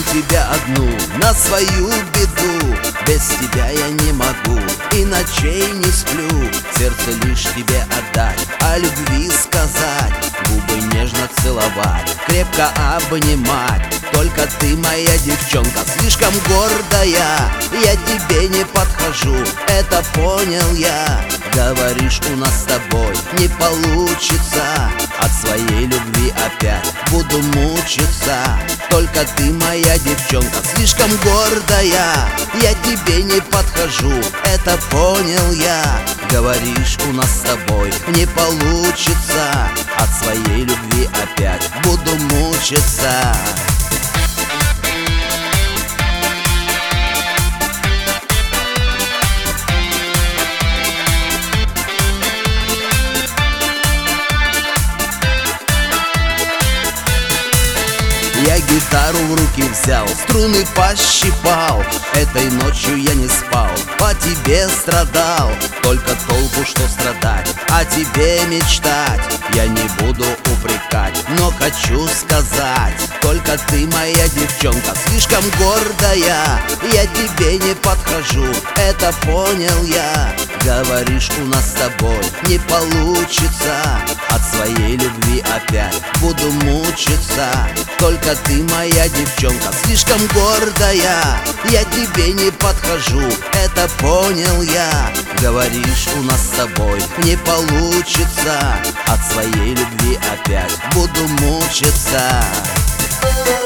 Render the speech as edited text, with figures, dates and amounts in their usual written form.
тебя одну на свою беду. Без тебя я не могу и ночей не сплю. Сердце лишь тебе отдать, о любви сказать, губы нежно целовать, крепко обнимать. Только ты, моя девчонка, слишком гордая. Я тебе не подхожу, это понял я. Говоришь, у нас с тобой не получится. От своей любви опять буду мучиться. Только ты, моя девчонка, слишком гордая. Я тебе не подхожу, это понял я. Говоришь, у нас с тобой не получится. От своей любви опять буду мучиться. Я гитару в руки взял, струны пощипал. Этой ночью я не спал, по тебе страдал. Только толку, что страдать, о тебе мечтать. Я не буду упрекать, но хочу сказать, только ты, моя девчонка, слишком гордая. Я тебе не подхожу, это понял я. Говоришь, у нас с тобой не получится. От своей любви опять буду мучиться. Только ты, моя девчонка, слишком гордая. Я тебе не подхожу, это понял я. Говоришь, у нас с тобой не получится. От своей любви опять буду мучиться.